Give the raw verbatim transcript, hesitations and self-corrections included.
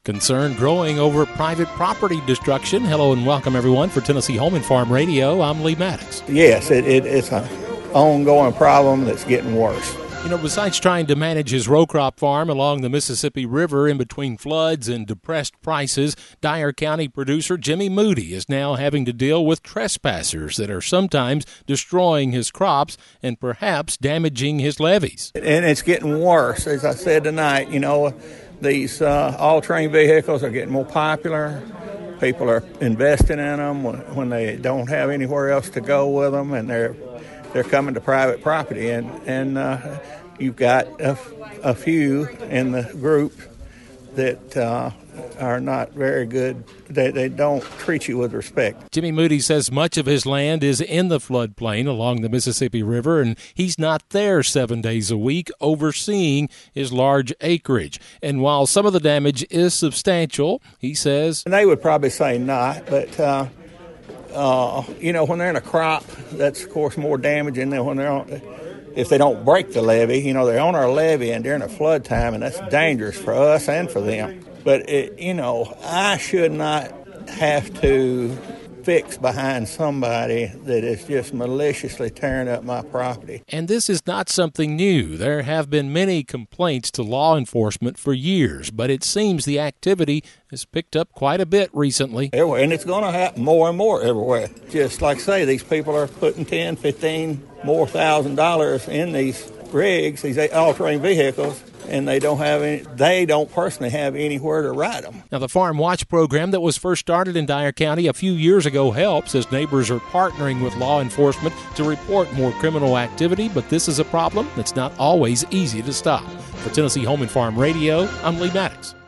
Concern growing over private property destruction. Hello and welcome, everyone, for Tennessee Home and Farm Radio. I'm Lee Maddox. Yes, it, it, it's an ongoing problem that's getting worse. You know, besides trying to manage his row crop farm along the Mississippi River in between floods and depressed prices, Dyer County producer Jimmy Moody is now having to deal with trespassers that are sometimes destroying his crops and perhaps damaging his levees. And it's getting worse. As I said tonight, you know, these uh, all-terrain vehicles are getting more popular. People are investing in them when, when they don't have anywhere else to go with them, and they're they're coming to private property. And, and uh, you've got a, a few in the group that uh, are not very good. They, they don't treat you with respect. Jimmy Moody says much of his land is in the floodplain along the Mississippi River, and he's not there seven days a week overseeing his large acreage. And while some of the damage is substantial, he says... And they would probably say not, but, uh, uh, you know, when they're in a crop, that's, of course, more damaging than when they're on... If they don't break the levee, you know, they're on our levee and during a flood time, and that's dangerous for us and for them. But, it, you know, I should not have to fix behind somebody that is just maliciously tearing up my property. And this is not something new. There have been many complaints to law enforcement for years, but it seems the activity has picked up quite a bit recently. Everywhere, and it's going to happen more and more everywhere. Just like I say, these people are putting ten, fifteen more thousand dollars in these rigs, these all-terrain vehicles, and they don't have any, they don't personally have anywhere to ride them. Now, the Farm Watch program that was first started in Dyer County a few years ago helps as neighbors are partnering with law enforcement to report more criminal activity, but this is a problem that's not always easy to stop. For Tennessee Home and Farm Radio, I'm Lee Maddox.